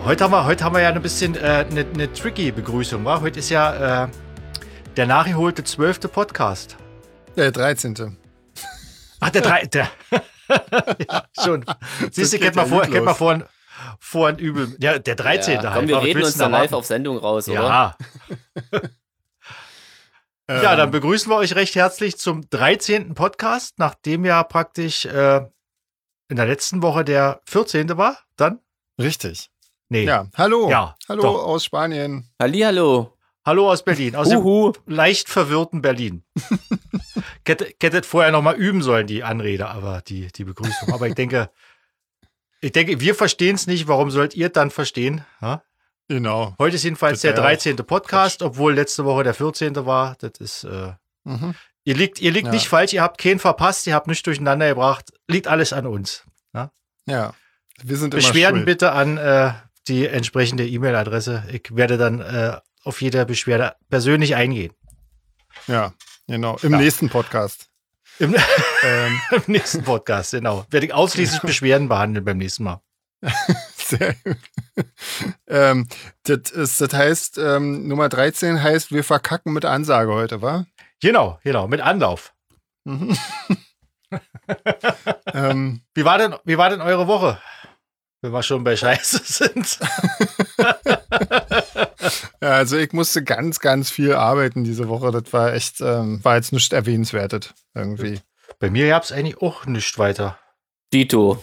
Heute haben wir ja ein bisschen eine tricky Begrüßung, wa? Heute ist ja der nachgeholte 12. Podcast. Der 13. Ach, der 13. Ja, schon. Siehst du, kennt man vorhin übel. Ja, der 13. Ja, halt. komm, wir reden uns dann live auf Sendung raus, oder? Ja. Ja, dann begrüßen wir euch recht herzlich zum 13. Podcast, nachdem ja praktisch in der letzten Woche der 14. war, dann? Richtig. Nee. Ja, hallo. Ja, hallo doch. Aus Spanien. Hallihallo. Hallo aus Berlin, aus dem leicht verwirrten Berlin. Hättet vorher noch mal üben sollen, die Anrede, aber die Begrüßung. Aber ich denke, wir verstehen es nicht. Warum sollt ihr dann verstehen? Ja? Genau. Heute ist jedenfalls der 13. Podcast, obwohl letzte Woche der 14. war. Das ist, ihr liegt nicht falsch, ihr habt keinen verpasst, ihr habt nichts durcheinander gebracht. Liegt alles an uns. Ja, wir sind Beschwerden immer schuld. bitte an die entsprechende E-Mail-Adresse. Ich werde dann auf jede Beschwerde persönlich eingehen. Ja, genau. Im nächsten Podcast. Im nächsten Podcast, genau. Werde ich ausschließlich Beschwerden behandeln beim nächsten Mal. Sehr gut. Das heißt, Nummer 13 heißt, wir verkacken mit Ansage heute, wa? Genau, mit Anlauf. Mhm. Wie war denn eure Woche? Wenn wir schon bei Scheiße sind. Ja, also ich musste ganz, ganz viel arbeiten diese Woche. Das war echt, war jetzt nicht erwähnenswertet irgendwie. Bei mir gab es eigentlich auch nichts weiter. Dito.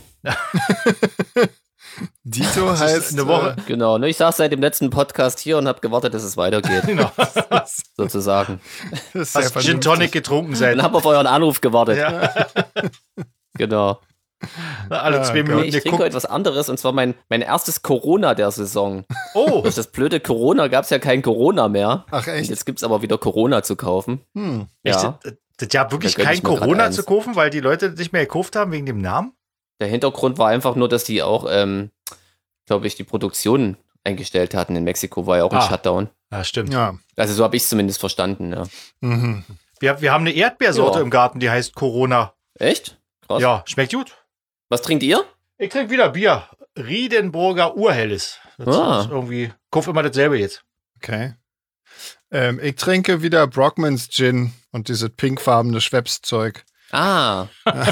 Dito heißt eine Woche. Genau, ich saß seit dem letzten Podcast hier und habe gewartet, dass es weitergeht. Genau. Sozusagen. Das ist sehr Hast Gin Tonic getrunken seid. Und habe auf euren Anruf gewartet. Ja. Genau. Alle 2 Minuten. Ich trinke heute was anderes und zwar mein erstes Corona der Saison. Oh. Durch das blöde Corona gab es ja kein Corona mehr. Ach echt? Und jetzt gibt es aber wieder Corona zu kaufen. Ja. Das gab wirklich Da gönn kein ich mir grad Corona eins. zu kaufen, weil die Leute nicht mehr gekauft haben wegen dem Namen? Der Hintergrund war einfach nur, dass die auch, glaube ich, die Produktion eingestellt hatten. In Mexiko war ja auch ein Shutdown. Ja, stimmt. Ja. Also so habe ich es zumindest verstanden, ja. Mhm. Wir haben eine Erdbeersorte im Garten, die heißt Corona. Echt? Krass. Ja, schmeckt gut. Was trinkt ihr? Ich trinke wieder Bier. Riedenburger Urhelles. Das ist irgendwie, kauf immer dasselbe jetzt. Okay. Ich trinke wieder Brockmans Gin und dieses pinkfarbene Schweppes-Zeug. Ah,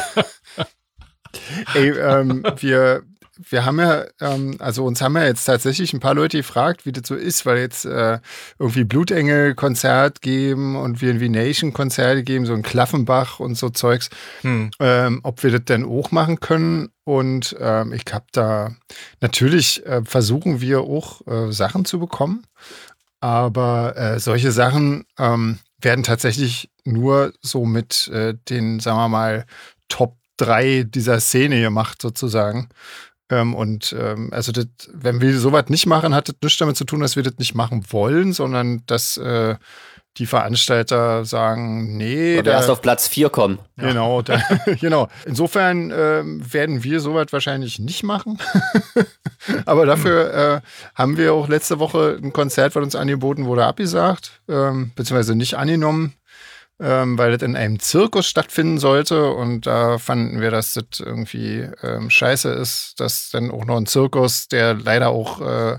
Ey, wir haben ja, also uns haben ja jetzt tatsächlich ein paar Leute gefragt, wie das so ist, weil jetzt irgendwie Blutegel-Konzert geben und wir ein V-Nation-Konzerte geben, so ein Klaffenbach und so Zeugs, ob wir das denn auch machen können. Und ich habe da, natürlich versuchen wir auch Sachen zu bekommen, aber solche Sachen werden tatsächlich nur so mit den, sagen wir mal, Top 3 dieser Szene gemacht, sozusagen. Also das, wenn wir sowas nicht machen, hat das nichts damit zu tun, dass wir das nicht machen wollen, sondern dass die Veranstalter sagen, nee. weil wir erst auf Platz 4 kommen. Genau, genau. Insofern werden wir sowas wahrscheinlich nicht machen. Aber dafür haben wir auch letzte Woche ein Konzert, was uns angeboten wurde, abgesagt, beziehungsweise nicht angenommen. Weil das in einem Zirkus stattfinden sollte und da fanden wir, dass das irgendwie scheiße ist, dass dann auch noch ein Zirkus, der leider auch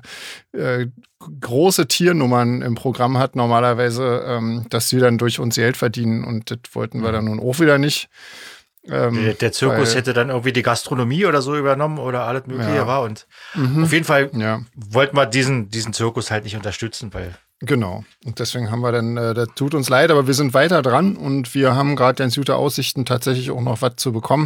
große Tiernummern im Programm hat normalerweise, dass sie dann durch uns Geld verdienen und das wollten wir dann nun auch wieder nicht. Der Zirkus hätte dann irgendwie die Gastronomie oder so übernommen oder alles Mögliche war und auf jeden Fall wollten wir diesen Zirkus halt nicht unterstützen, weil genau. Und deswegen haben wir dann, das tut uns leid, aber wir sind weiter dran und wir haben gerade ganz gute Aussichten, tatsächlich auch noch was zu bekommen.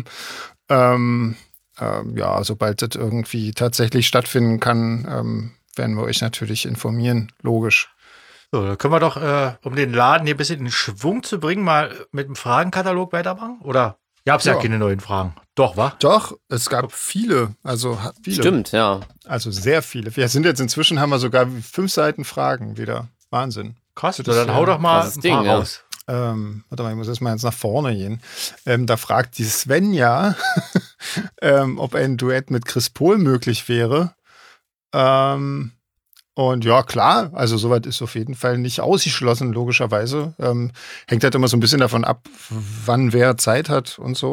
Ja, sobald das irgendwie tatsächlich stattfinden kann, werden wir euch natürlich informieren, logisch. So, da können wir doch, um den Laden hier ein bisschen in Schwung zu bringen, mal mit dem Fragenkatalog weitermachen, oder? Gab es ja keine neuen Fragen. Doch, wa? Doch, es gab viele, also viele. Stimmt, ja. Also sehr viele. Wir sind jetzt inzwischen, haben wir sogar 5 Seiten Fragen wieder. Wahnsinn. Krass, dann hau doch mal ein paar raus. Warte mal, ich muss erstmal jetzt nach vorne gehen. Da fragt die Svenja, ob ein Duett mit Chris Pohl möglich wäre. Und ja, klar, also soweit ist auf jeden Fall nicht ausgeschlossen, logischerweise. Hängt halt immer so ein bisschen davon ab, wann wer Zeit hat und so.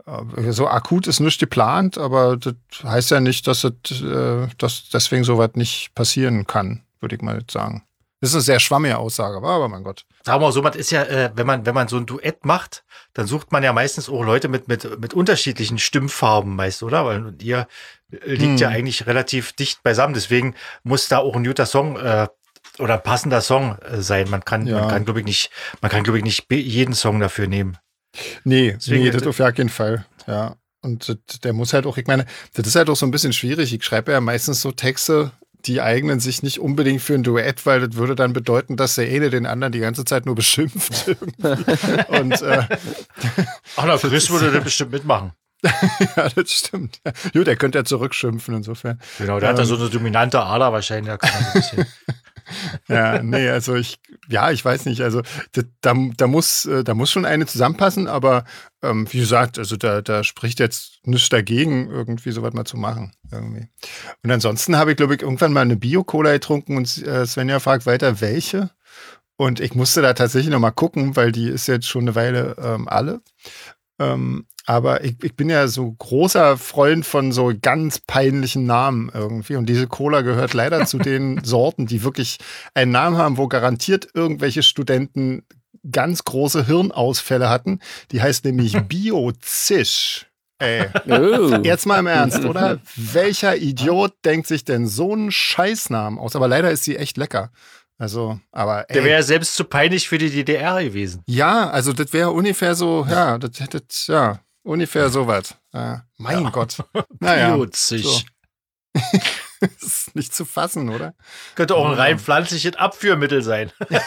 so akut ist nichts geplant, aber das heißt ja nicht, dass deswegen sowas nicht passieren kann, würde ich mal sagen. Das ist eine sehr schwammige Aussage, aber mein Gott. Sagen wir mal so, man ist ja, wenn man so ein Duett macht, dann sucht man ja meistens auch Leute mit unterschiedlichen Stimmfarben meist, oder? Weil ihr liegt ja eigentlich relativ dicht beisammen, deswegen muss da auch ein guter Song oder ein passender Song sein. Man kann glaube ich nicht jeden Song dafür nehmen. Nee, das auf gar keinen Fall. Ja. Und der muss halt auch, ich meine, das ist halt auch so ein bisschen schwierig. Ich schreibe ja meistens so Texte, die eignen sich nicht unbedingt für ein Duett, weil das würde dann bedeuten, dass der eine den anderen die ganze Zeit nur beschimpft. Und Chris würde das bestimmt mitmachen. Ja, das stimmt. Gut, der könnte ja zurückschimpfen insofern. Genau, der hat da so eine dominante Ader wahrscheinlich. Da kann man so ein bisschen ja, nee, also ich weiß nicht, also da muss schon eine zusammenpassen, aber wie gesagt, also da spricht jetzt nichts dagegen, irgendwie sowas mal zu machen. Irgendwie. Und ansonsten habe ich, glaube ich, irgendwann mal eine Bio-Cola getrunken und Svenja fragt weiter, welche? Und ich musste da tatsächlich noch mal gucken, weil die ist jetzt schon eine Weile alle. Aber ich bin ja so großer Freund von so ganz peinlichen Namen irgendwie. Und diese Cola gehört leider zu den Sorten, die wirklich einen Namen haben, wo garantiert irgendwelche Studenten ganz große Hirnausfälle hatten. Die heißt nämlich Bio-Zisch. Ey, jetzt mal im Ernst, oder? Welcher Idiot denkt sich denn so einen Scheißnamen aus? Aber leider ist sie echt lecker. Also, aber ey. Der wäre ja selbst zu peinlich für die DDR gewesen. Ja, also das wäre ungefähr so, ja, das hätte, ja, ungefähr sowas. Mein Gott. Naja. So. Das ist nicht zu fassen, oder? Könnte auch ein rein pflanzliches Abführmittel sein.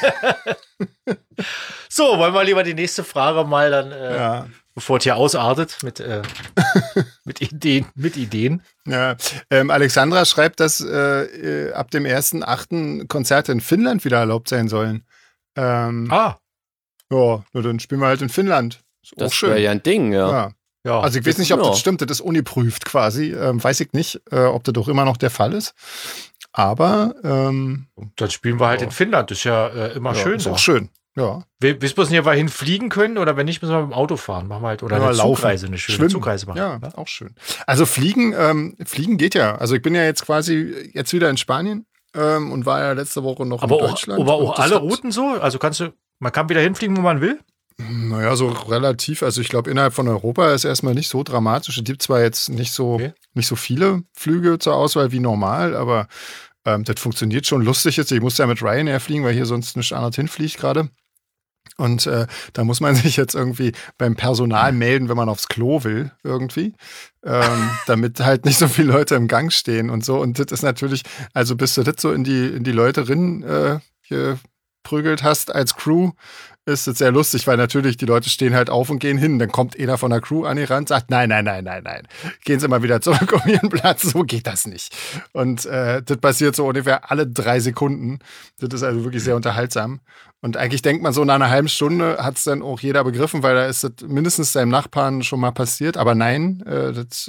So, wollen wir lieber die nächste Frage mal dann, bevor es hier ausartet, mit Ideen. Ja, Alexandra schreibt, dass ab dem 1.8. Konzerte in Finnland wieder erlaubt sein sollen. Ja, nur dann spielen wir halt in Finnland. Ist das wäre ja ein Ding, ja. Also ich weiß nicht, ob das stimmt, das ist ungeprüft quasi. Weiß ich nicht, ob das doch immer noch der Fall ist. Aber dann spielen wir halt in Finnland. Das ist ja immer schön. Ist auch schön. Ja. Bis wir hier mal hinfliegen können oder wenn nicht, müssen wir mit dem Auto fahren. Machen wir halt oder eine Zugreise, eine schöne Zugreise machen. Ja, auch schön. Also Fliegen geht ja. Also ich bin ja jetzt quasi wieder in Spanien und war ja letzte Woche noch in Deutschland. Aber auch alle Routen so? Also man kann wieder hinfliegen, wo man will? Naja, so relativ. Also ich glaube, innerhalb von Europa ist erstmal nicht so dramatisch. Es gibt zwar jetzt nicht so viele Flüge zur Auswahl wie normal, aber das funktioniert schon lustig jetzt. Ich musste ja mit Ryanair fliegen, weil hier sonst nicht anders hinfliegt gerade. Und da muss man sich jetzt irgendwie beim Personal melden, wenn man aufs Klo will, irgendwie. Damit halt nicht so viele Leute im Gang stehen und so. Und das ist natürlich, also bis du das so in die Leute geprügelt hast als Crew, ist es sehr lustig, weil natürlich die Leute stehen halt auf und gehen hin. Dann kommt einer von der Crew an die Rand, sagt, nein. Gehen Sie mal wieder zurück um Ihren Platz. So geht das nicht. Und das passiert so ungefähr alle 3 Sekunden. Das ist also wirklich sehr unterhaltsam. Und eigentlich denkt man so, nach einer halben Stunde hat es dann auch jeder begriffen, weil da ist das mindestens seinem Nachbarn schon mal passiert. Aber nein, das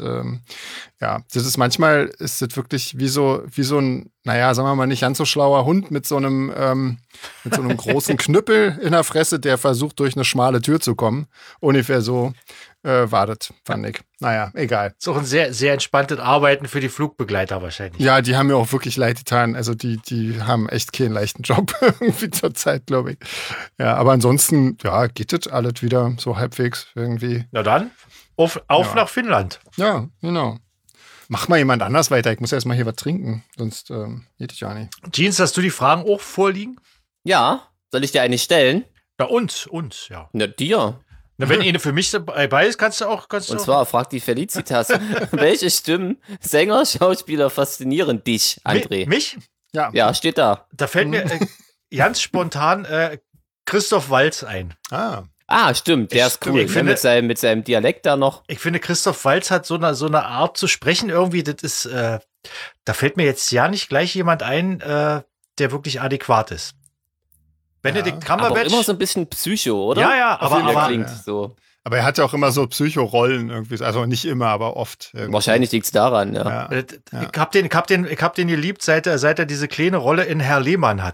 ist manchmal ist das wirklich wie so ein, naja, sagen wir mal, nicht ganz so schlauer Hund mit so einem großen Knüppel in der Fresse, der versucht, durch eine schmale Tür zu kommen. Ungefähr so war das, fand ich. Naja, egal. Ist auch ein sehr, sehr entspanntes Arbeiten für die Flugbegleiter wahrscheinlich. Ja, die haben mir auch wirklich leid getan. Also die haben echt keinen leichten Job irgendwie zur Zeit, glaube ich. Ja, aber ansonsten, ja, geht das alles wieder so halbwegs irgendwie. Na dann, auf nach Finnland. Ja, genau. Mach mal jemand anders weiter. Ich muss erst mal hier was trinken, sonst geht es ja nicht. Jeans, hast du die Fragen auch vorliegen? Ja, soll ich dir eine stellen? Ja, uns, ja. Na, dir. Na, wenn eine für mich dabei ist, kannst du auch. Und zwar fragt die Felicitas, welche Stimmen, Sänger, Schauspieler faszinieren dich, André? Mich? Ja. Ja, steht da. Da fällt mir ganz spontan Christoph Waltz ein. Ah, stimmt, der ist cool. Mit seinem Dialekt da noch. Ich finde, Christoph Waltz hat so eine Art zu sprechen irgendwie, das ist, da fällt mir jetzt ja nicht gleich jemand ein, der wirklich adäquat ist. Benedict Cumberbatch. Aber immer so ein bisschen Psycho, oder? Ja, aber klingt so. Aber er hat ja auch immer so Psycho-Rollen irgendwie, also nicht immer, aber oft. Irgendwie. Wahrscheinlich liegt es daran, ja. Ich hab den geliebt, seit er diese kleine Rolle in Herr Lehmann hatte.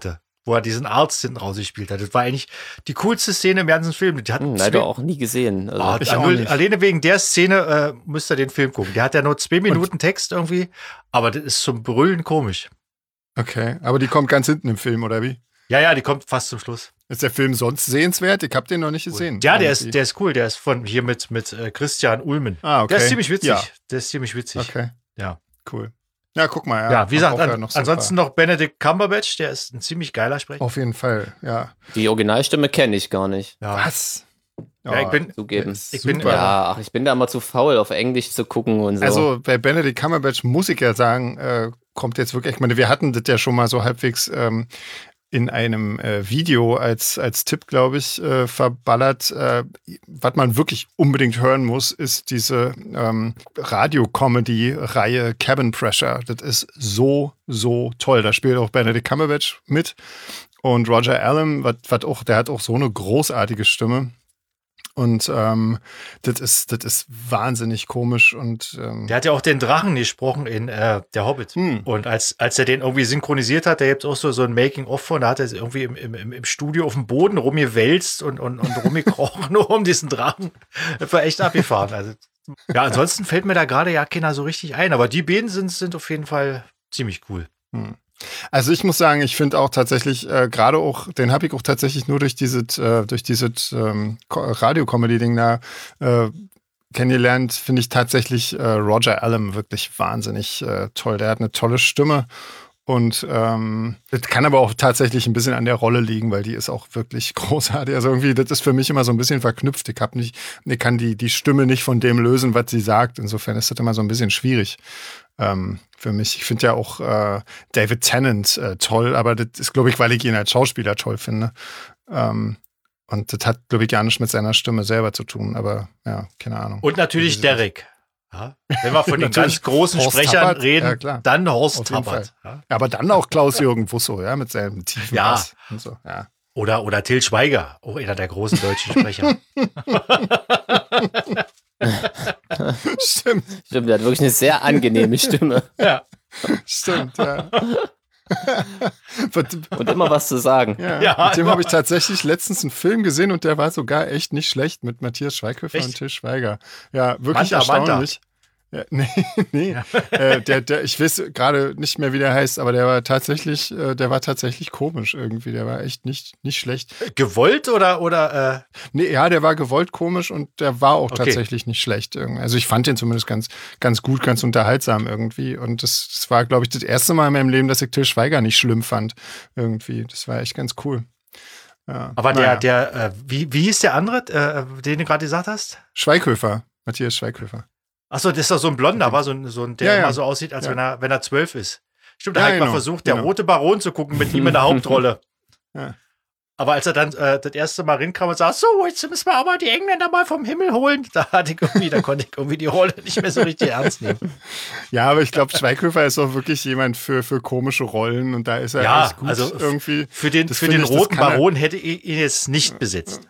wo er diesen Arzt hinten rausgespielt hat. Das war eigentlich die coolste Szene im ganzen Film. Die hat leider auch nie gesehen. Also alleine wegen der Szene müsst ihr den Film gucken. Der hat ja nur 2 Minuten Text irgendwie, aber das ist zum Brüllen komisch. Okay, aber die kommt ganz hinten im Film, oder wie? Ja, die kommt fast zum Schluss. Ist der Film sonst sehenswert? Ich habe den noch nicht gesehen. Ja, der ist cool. Der ist von hier mit Christian Ulmen. Okay. Der ist ziemlich witzig. Ja. Der ist ziemlich witzig. Okay. Ja. Cool. Ja, guck mal. Ja, wie gesagt, noch ansonsten noch Benedict Cumberbatch. Der ist ein ziemlich geiler Sprecher. Auf jeden Fall, ja. Die Originalstimme kenne ich gar nicht. Ja. Was? Ja, ich bin zugeben. Ich bin da immer zu faul, auf Englisch zu gucken und so. Also bei Benedict Cumberbatch muss ich ja sagen, kommt jetzt wirklich, ich meine, wir hatten das ja schon mal so halbwegs in einem Video als Tipp, glaube ich, verballert. Was man wirklich unbedingt hören muss, ist diese Radio-Comedy-Reihe Cabin Pressure. Das ist so toll. Da spielt auch Benedict Cumberbatch mit und Roger Allam, der hat auch so eine großartige Stimme. Und das ist wahnsinnig komisch. Und der hat ja auch den Drachen gesprochen in Der Hobbit. Und als er den irgendwie synchronisiert hat, da gibt es auch so ein Making-of von, da hat er irgendwie im Studio auf dem Boden rumgewälzt und rumgekrochen, nur um diesen Drachen. Das war echt abgefahren. Also, ja, ansonsten fällt mir da gerade ja keiner so richtig ein. Aber die beiden sind auf jeden Fall ziemlich cool. Also ich muss sagen, ich finde auch tatsächlich, gerade auch, den habe ich auch tatsächlich nur durch dieses Radio-Comedy-Ding da kennengelernt, finde ich tatsächlich Roger Allam wirklich wahnsinnig toll. Der hat eine tolle Stimme und das kann aber auch tatsächlich ein bisschen an der Rolle liegen, weil die ist auch wirklich großartig. Also irgendwie, das ist für mich immer so ein bisschen verknüpft. Ich kann die Stimme nicht von dem lösen, was sie sagt. Insofern ist das immer so ein bisschen schwierig. Für mich. Ich finde ja auch David Tennant toll, aber das ist, glaube ich, weil ich ihn als Schauspieler toll finde. Und das hat, glaube ich, gar nichts mit seiner Stimme selber zu tun, aber ja, keine Ahnung. Und natürlich Derek. Ja, wenn wir von den ganz großen Horst Sprechern Tappert, reden, ja, dann Horst Tappert. Ja, aber dann auch Klaus-Jürgen Wusso, ja, mit seinem tiefen Bass und so, ja. Oder Till Schweiger, auch einer der großen deutschen Sprecher. Stimmt, der hat wirklich eine sehr angenehme Stimme. Ja. Stimmt, ja. Und immer was zu sagen. Ja, mit dem habe ich tatsächlich letztens einen Film gesehen und der war sogar echt nicht schlecht mit Matthias Schweighöfer und Till Schweiger. Ja, wirklich erstaunlich. Ja, nee. Ja. Ich weiß gerade nicht mehr, wie der heißt, aber der war tatsächlich komisch irgendwie. Der war echt nicht schlecht. Gewollt oder? Nee, ja, der war gewollt komisch und der war auch tatsächlich nicht schlecht. Also ich fand den zumindest ganz gut, ganz unterhaltsam irgendwie. Und das war, glaube ich, das erste Mal in meinem Leben, dass ich Till Schweiger nicht schlimm fand. Irgendwie. Das war echt ganz cool. Ja. Aber wie hieß der andere, den du gerade gesagt hast? Schweighöfer, Matthias Schweighöfer. Achso, das ist doch so ein Blonder, war der immer so aussieht, als wenn er 12 ist. Stimmt, da habe ich mal versucht, der Rote Baron zu gucken mit ihm in der Hauptrolle. Ja. Aber als er dann das erste Mal rinkam und sagt, so, jetzt müssen wir aber die Engländer mal vom Himmel holen, da konnte ich irgendwie die Rolle nicht mehr so richtig ernst nehmen. Ja, aber ich glaube, Schweighöfer ist auch wirklich jemand für komische Rollen und da ist er echt gut also irgendwie. Für den Roten Baron hätte ich ihn jetzt nicht besetzt.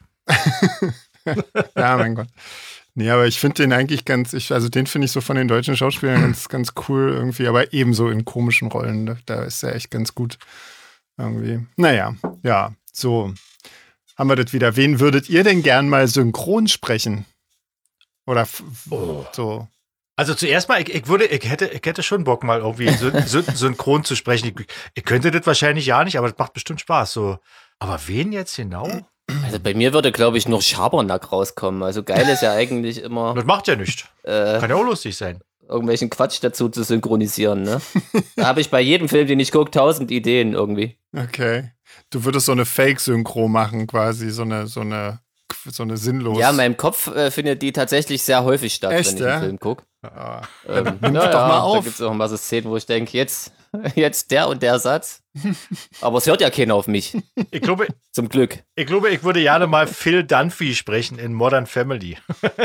Ja, mein Gott. Nee, aber ich finde den eigentlich den finde ich so von den deutschen Schauspielern ganz cool irgendwie, aber ebenso in komischen Rollen. Da ist er echt ganz gut irgendwie. Naja, ja, so haben wir das wieder. Wen würdet ihr denn gern mal synchron sprechen? Oder so? Also zuerst mal, ich hätte schon Bock, mal irgendwie synchron zu sprechen. Ich könnte das wahrscheinlich ja nicht, aber das macht bestimmt Spaß. So. Aber wen jetzt genau? Also bei mir würde, glaube ich, nur Schabernack rauskommen. Also geil ist ja eigentlich immer. Das macht ja nichts. Kann ja auch lustig sein. Irgendwelchen Quatsch dazu zu synchronisieren, ne? Da habe ich bei jedem Film, den ich gucke, 1000 Ideen irgendwie. Okay. Du würdest so eine Fake-Synchro machen, quasi, so eine sinnlose. Ja, in meinem Kopf findet die tatsächlich sehr häufig statt, echt, wenn ich einen Film gucke. Nimm doch mal auf. Da gibt es auch mal so Szenen, wo ich denke, jetzt der und der Satz. Aber es hört ja keiner auf mich. Ich glaube, zum Glück. Ich glaube, ich würde gerne mal Phil Dunphy sprechen in Modern Family.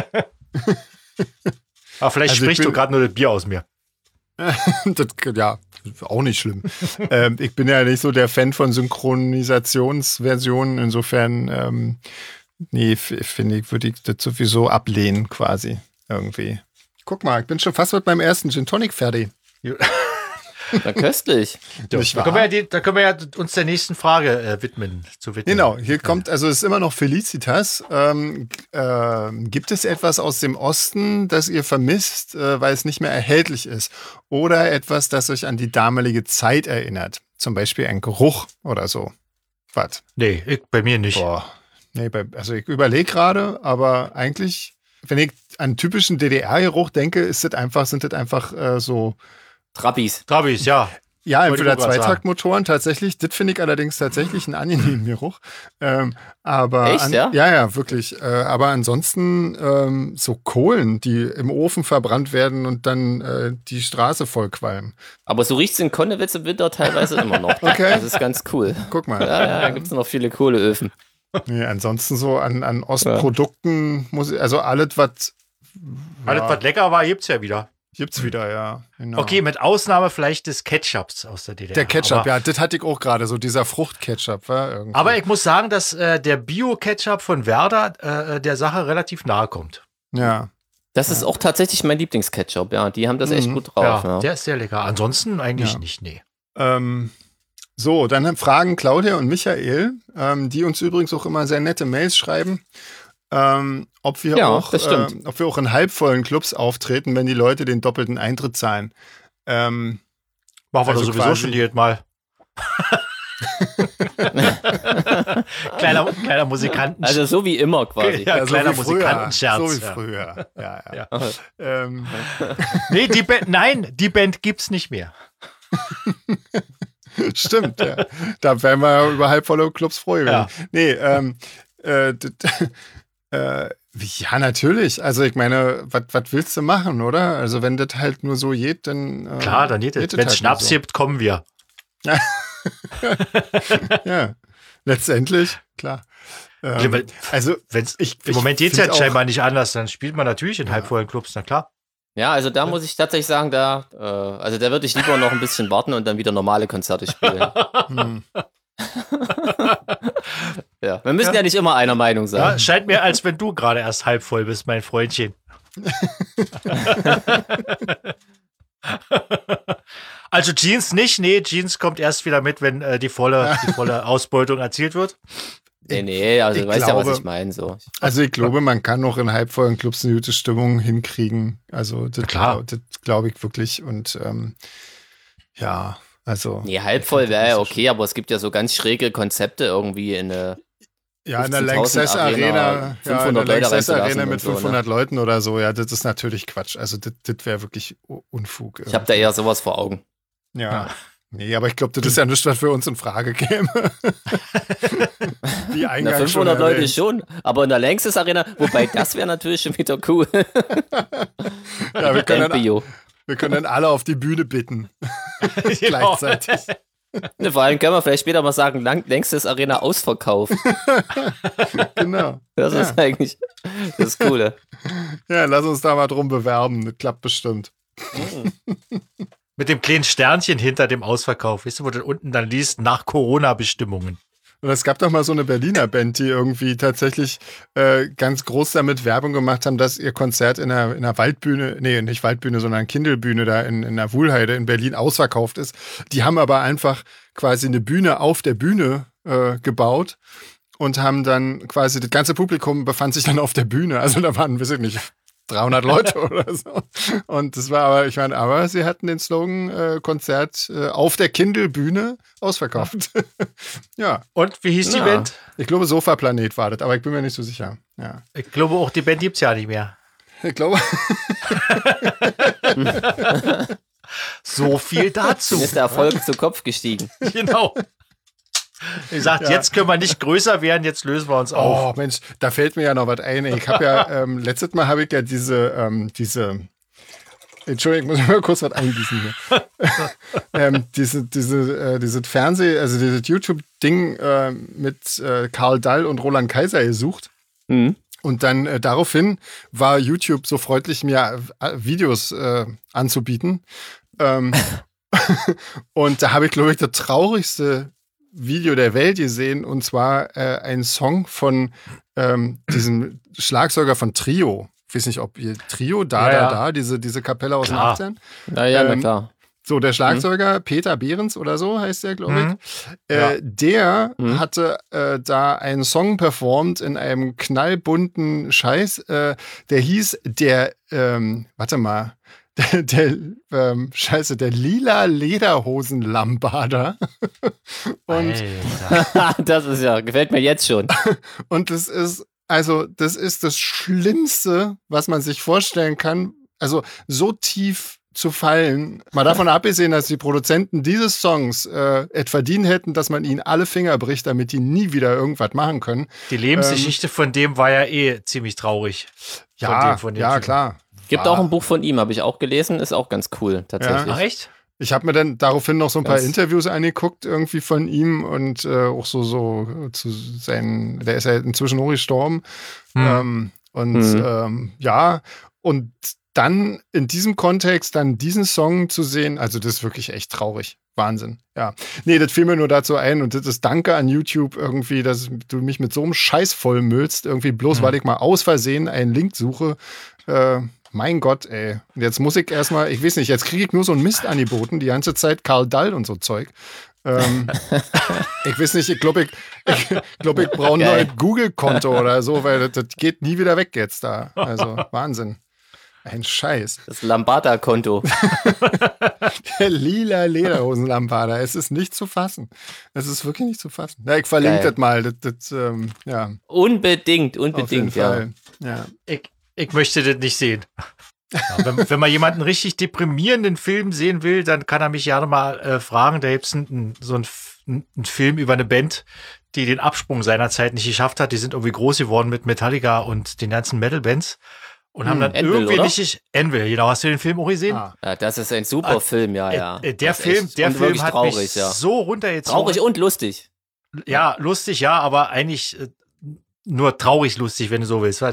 Aber vielleicht sprichst du gerade nur das Bier aus mir. Ja, auch nicht schlimm. Ich bin ja nicht so der Fan von Synchronisationsversionen. Insofern, würde ich das sowieso ablehnen quasi irgendwie. Guck mal, ich bin schon fast mit meinem ersten Gin Tonic fertig. Na, köstlich. Nicht Da wahr? können wir ja uns der nächsten Frage widmen. Genau, hier kommt, also es ist immer noch Felicitas. Gibt es etwas aus dem Osten, das ihr vermisst, weil es nicht mehr erhältlich ist? Oder etwas, das euch an die damalige Zeit erinnert? Zum Beispiel ein Geruch oder so. Was? Nee, bei mir nicht. Boah. Nee, also ich überlege gerade, aber eigentlich, wenn ich an typischen DDR-Geruch denke, sind das einfach so. Trabbis, ja. Ja, Wollte entweder ich auch grad Zweitaktmotoren tatsächlich. Das finde ich allerdings tatsächlich einen angenehmen Geruch. Aber Echt, ja? Ja, wirklich. Aber ansonsten so Kohlen, die im Ofen verbrannt werden und dann die Straße voll qualmen. aber so riecht es in Konnewitz im Winter teilweise immer noch. Okay. Das ist ganz cool. Guck mal. Ja, da gibt es noch viele Kohleöfen. Nee, ansonsten so an Ostprodukten also alles, was lecker war, gibt's ja wieder. gibt's wieder, ja. Genau. Okay, mit Ausnahme vielleicht des Ketchups aus der DDR. Der Ketchup, aber, ja, das hatte ich auch gerade, so dieser Fruchtketchup, war irgendwie. Aber ich muss sagen, dass der Bio-Ketchup von Werder der Sache relativ nahe kommt. Ja. Das ist auch tatsächlich mein Lieblingsketchup, ja. Die haben das echt gut drauf. Ja. Der ist sehr lecker. Ansonsten eigentlich nicht, nee. So, dann fragen Claudia und Michael, die uns übrigens auch immer sehr nette Mails schreiben, ob wir auch in halbvollen Clubs auftreten, wenn die Leute den doppelten Eintritt zahlen. Machen wir also doch sowieso quasi- schon jedes Mal. kleiner Musikanten. Also so wie immer quasi. Ja, kleiner so wie früher, Musikantenscherz. So wie ja. früher. Ja. Ja. Nee, die Band gibt's nicht mehr. Stimmt, ja. Da wären wir ja über halbvolle Clubs froh gewesen. Ja. Nee, ja, natürlich. Also ich meine, was willst du machen, oder? Also wenn das halt nur so geht, dann Klar, dann geht es. Wenn es halt Schnaps nur so. gibt, kommen wir. Ja, letztendlich, klar. Also Im Moment geht es find ja scheinbar nicht anders. Dann spielt man natürlich in halbvollen Clubs, na klar. Ja, also da muss ich tatsächlich sagen, da würde ich lieber noch ein bisschen warten und dann wieder normale Konzerte spielen. Ja, wir müssen ja nicht immer einer Meinung sein. Ja, scheint mir, als wenn du gerade erst halb voll bist, mein Freundchen. Also Jeans nicht, nee, Jeans kommt erst wieder mit, wenn die volle Ausbeutung erzielt wird. Nee, also Ich du weißt ja, glaube- was ich meine. So. Also ich glaube, man kann noch in halbvollen Clubs eine gute Stimmung hinkriegen. Also das Klar. das glaube ich wirklich. Und ja, also. Nee, halb voll wäre ja okay, aber es gibt ja so ganz schräge Konzepte irgendwie in Ja, in der 15.000 Lanxess Arena, 500 in der Leute Lanxess Arena reinzulassen mit und so, 500 Leuten oder so, ja, das ist natürlich Quatsch. Also das wäre wirklich Unfug. Ich habe da eher sowas vor Augen. Ja. Nee, aber ich glaube, das ist ja nichts, was für uns in Frage käme. Wie Na, eingangs 500 schon Leute erwähnt. schon, aber in der Lanxess Arena, wobei das wäre natürlich schon wieder cool. Ja, wir können Bio. dann alle auf die Bühne bitten. Genau. Gleichzeitig. Ne, vor allem können wir vielleicht später mal sagen, Lanxess Arena ausverkauft. Genau. Das ist eigentlich das Coole. Ja, lass uns da mal drum bewerben. Das klappt bestimmt. Mit dem kleinen Sternchen hinter dem Ausverkauf. Weißt du, wo du unten dann liest, nach Corona-Bestimmungen. Und es gab doch mal so eine Berliner Band, die irgendwie tatsächlich ganz groß damit Werbung gemacht haben, dass ihr Konzert in einer Waldbühne, nee, nicht Waldbühne, sondern Kindelbühne da in der Wuhlheide in Berlin ausverkauft ist. Die haben aber einfach quasi eine Bühne auf der Bühne gebaut und haben dann quasi, das ganze Publikum befand sich dann auf der Bühne. Also da waren, weiß ich nicht, 300 Leute oder so. Und das war aber sie hatten den Slogan Konzert auf der Kindelbühne ausverkauft. Ja. Und wie hieß die Band? Ich glaube, Sofa-Planet war das, aber ich bin mir nicht so sicher. Ja. Ich glaube auch, die Band gibt's ja nicht mehr. Ich glaube. So viel dazu. Dann ist der Erfolg zu Kopf gestiegen. Genau. Ich sag, jetzt können wir nicht größer werden, jetzt lösen wir uns auf. Oh Mensch, da fällt mir ja noch was ein. Ich habe ja, letztes Mal habe ich ja diese Entschuldigung, ich muss mal kurz was eingießen hier. Diese also dieses YouTube-Ding mit Karl Dall und Roland Kaiser gesucht. Mhm. Und dann daraufhin war YouTube so freundlich, mir Videos anzubieten. Und da habe ich, glaube ich, das traurigste Video der Welt gesehen, und zwar ein Song von diesem Schlagzeuger von Trio. Ich weiß nicht, ob ihr Trio, da, diese Kapelle aus den Klar. 18. Na ja, na klar. So, der Schlagzeuger Peter Behrens oder so heißt der, glaube ich. Der hatte da einen Song performt in einem knallbunten Scheiß. Der hieß der lila Lederhosen-Lambader. Und das ist ja, gefällt mir jetzt schon. Und das ist das Schlimmste, was man sich vorstellen kann. Also so tief zu fallen. Mal davon abgesehen, dass die Produzenten dieses Songs es verdient hätten, dass man ihnen alle Finger bricht, damit die nie wieder irgendwas machen können. Die Lebensgeschichte von dem war ja ziemlich traurig. Von dem Typen. Klar. Gibt auch ein Buch von ihm, habe ich auch gelesen, ist auch ganz cool, tatsächlich. Ja. Ach, echt? Ich habe mir dann daraufhin noch so ein paar Interviews angeguckt, irgendwie von ihm und auch so zu seinen, der ist ja inzwischen auch gestorben. Und dann in diesem Kontext dann diesen Song zu sehen, also das ist wirklich echt traurig. Wahnsinn. Ja. Nee, das fiel mir nur dazu ein und das ist Danke an YouTube irgendwie, dass du mich mit so einem Scheiß vollmüllst, irgendwie bloß, weil ich mal aus Versehen einen Link suche. Mein Gott, ey. Und jetzt muss ich erstmal, ich weiß nicht, jetzt kriege ich nur so einen Mist angeboten, die ganze Zeit Karl Dall und so Zeug. Ich weiß nicht, ich glaube, ich brauche ein neues Google-Konto oder so, weil das geht nie wieder weg jetzt da. Also Wahnsinn. Ein Scheiß. Das Lambada-Konto. Der lila Lederhosen-Lambada. Es ist nicht zu fassen. Es ist wirklich nicht zu fassen. Ja, ich verlinke das mal. Ja. Unbedingt, Auf jeden ja. Fall. Ja. Ich möchte das nicht sehen. Ja, wenn man jemanden richtig deprimierenden Film sehen will, dann kann er mich gerne mal fragen. Da gibt es einen Film über eine Band, die den Absprung seinerzeit nicht geschafft hat. Die sind irgendwie groß geworden mit Metallica und den ganzen Metal-Bands. Und haben dann Anvil, irgendwie oder? nicht. Anvil, genau. Hast du den Film auch gesehen? Ja, das ist ein super Film, ja. Der Film hat traurig, mich ja. so runtergezogen. Traurig und lustig. Ja, lustig, ja, aber eigentlich nur traurig lustig, wenn du so willst.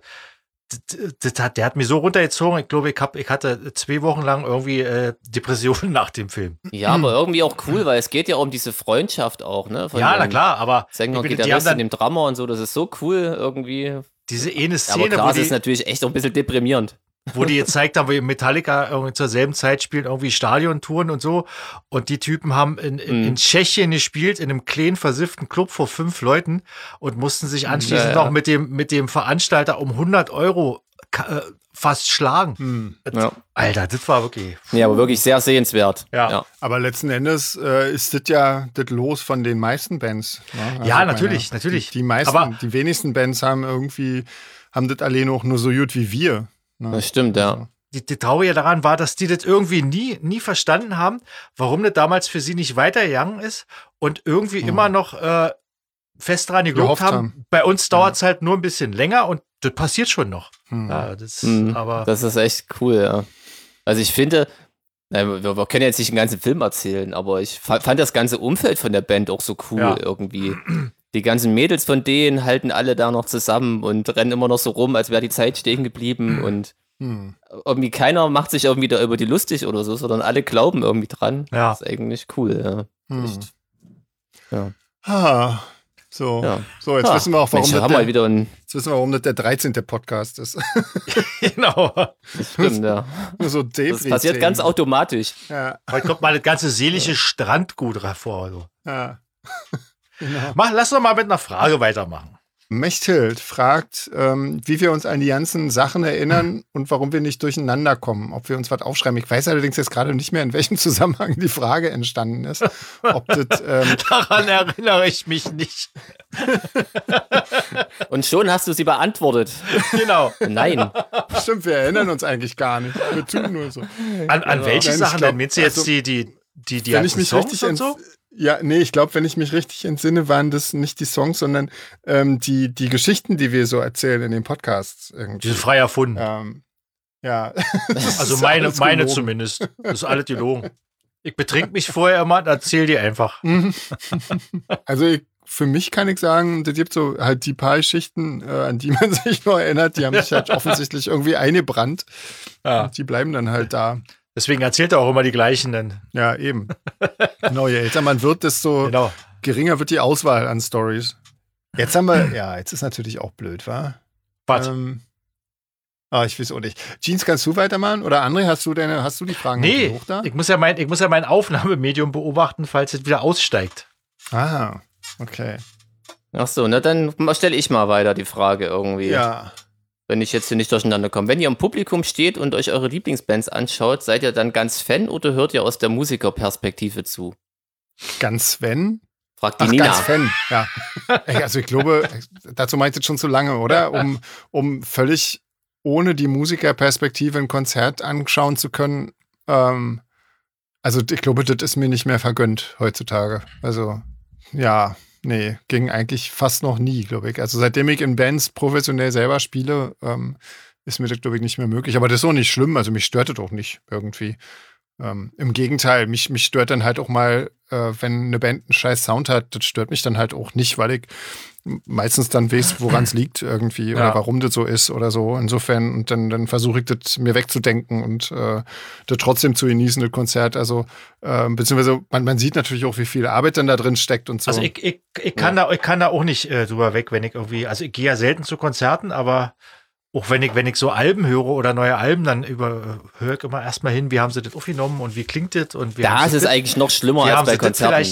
Der hat mich so runtergezogen. Ich glaube, ich hatte 2 Wochen lang irgendwie Depressionen nach dem Film. Ja, aber irgendwie auch cool, weil es geht ja um diese Freundschaft auch, ne? Von Ja, dem na klar, aber Sänger und die haben Gitarrist dann und dem Drummer und so, das ist so cool irgendwie. diese eine Aber Szene, klar, das ist natürlich echt auch ein bisschen deprimierend. wo die gezeigt haben, wie Metallica irgendwie zur selben Zeit spielen, irgendwie Stadiontouren und so. Und die Typen haben in Tschechien gespielt, in einem kleinen, versifften Club vor 5 Leuten und mussten sich anschließend noch mit dem Veranstalter um 100 € fast schlagen. Ja. Alter, das war wirklich... Ja, aber wirklich sehr sehenswert. Ja. Aber letzten Endes ist das ja das Los von den meisten Bands. Ne? Also Ja, natürlich. Die wenigsten Bands haben das alleine auch nur so gut wie wir. Ne? Das stimmt, ja. Die Traurige daran war, dass die das irgendwie nie verstanden haben, warum das damals für sie nicht weitergegangen ist und irgendwie immer noch fest dran geglaubt haben. Bei uns dauert es halt nur ein bisschen länger und das passiert schon noch. Ja, das ist echt cool, ja. Also ich finde, wir können jetzt nicht den ganzen Film erzählen, aber ich fand das ganze Umfeld von der Band auch so cool irgendwie. Die ganzen Mädels von denen halten alle da noch zusammen und rennen immer noch so rum, als wäre die Zeit stehen geblieben und irgendwie keiner macht sich irgendwie da über die lustig oder so, sondern alle glauben irgendwie dran. Ja. Das ist eigentlich cool, ja. Echt. Ja. So, jetzt wissen wir auch, warum das der 13. Podcast ist. Genau. Das stimmt, ja. So Das passiert ganz automatisch. Ja. Heute kommt mal das ganze seelische Strandgut hervor. So. Ja. Genau. Lass doch mal mit einer Frage weitermachen. Mechthild fragt, wie wir uns an die ganzen Sachen erinnern und warum wir nicht durcheinander kommen, ob wir uns was aufschreiben. Ich weiß allerdings jetzt gerade nicht mehr, in welchem Zusammenhang die Frage entstanden ist. Ob das, Daran erinnere ich mich nicht. Und schon hast du sie beantwortet. Genau. Nein. Stimmt, wir erinnern uns eigentlich gar nicht. Wir tun nur so. An welche Nein, Sachen glaub, denn? Meinst du jetzt also, die wenn ich mich Songs richtig und so? Ja, nee, ich glaube, wenn ich mich richtig entsinne, waren das nicht die Songs, sondern die Geschichten, die wir so erzählen in den Podcasts. Irgendwie. Die sind frei erfunden. Ja. Also meine zumindest. Das ist alles gelogen. Ich betrink mich vorher immer und erzähl dir einfach. Also für mich kann ich sagen, das gibt so halt die paar Geschichten, an die man sich noch erinnert, die haben sich halt offensichtlich irgendwie eingebrannt. Ja. Und die bleiben dann halt da. Deswegen erzählt er auch immer die gleichen dann. Ja, eben. Genau, je älter man wird, desto geringer wird die Auswahl an Stories. Jetzt haben wir, jetzt ist natürlich auch blöd, wa? Was? Ich weiß auch nicht. Jeans, kannst du weitermachen? Oder André, hast du die Fragen hoch da? Ich muss ja mein Aufnahmemedium beobachten, falls es wieder aussteigt. Ah, okay. Ach so, na dann stelle ich mal weiter die Frage irgendwie. Ja. Wenn ich jetzt hier nicht durcheinander komme. Wenn ihr im Publikum steht und euch eure Lieblingsbands anschaut, seid ihr dann ganz Fan oder hört ihr aus der Musikerperspektive zu? Ganz Fan? Fragt die Nina. Ganz Fan, ja. Also ich glaube, dazu meint es schon zu lange, oder? Um völlig ohne die Musikerperspektive ein Konzert anschauen zu können. Also ich glaube, das ist mir nicht mehr vergönnt heutzutage. Also ja, nee, ging eigentlich fast noch nie, glaube ich. Also seitdem ich in Bands professionell selber spiele, ist mir das, glaube ich, nicht mehr möglich. Aber das ist auch nicht schlimm. Also mich stört das auch nicht irgendwie. Im Gegenteil, mich stört dann halt auch mal, wenn eine Band einen scheiß Sound hat, das stört mich dann halt auch nicht, weil ich meistens dann weiß, woran es liegt irgendwie oder warum das so ist oder so. Insofern, und dann versuche ich das mir wegzudenken und das trotzdem zu genießen, das Konzert. Also, beziehungsweise man sieht natürlich auch, wie viel Arbeit dann da drin steckt und so. Also ich kann da auch nicht drüber weg, wenn ich irgendwie, also ich gehe ja selten zu Konzerten, aber auch wenn ich so Alben höre oder neue Alben, dann höre ich immer erstmal hin, wie haben sie das aufgenommen und wie klingt das und wie das ist eigentlich noch schlimmer als bei Konzerten.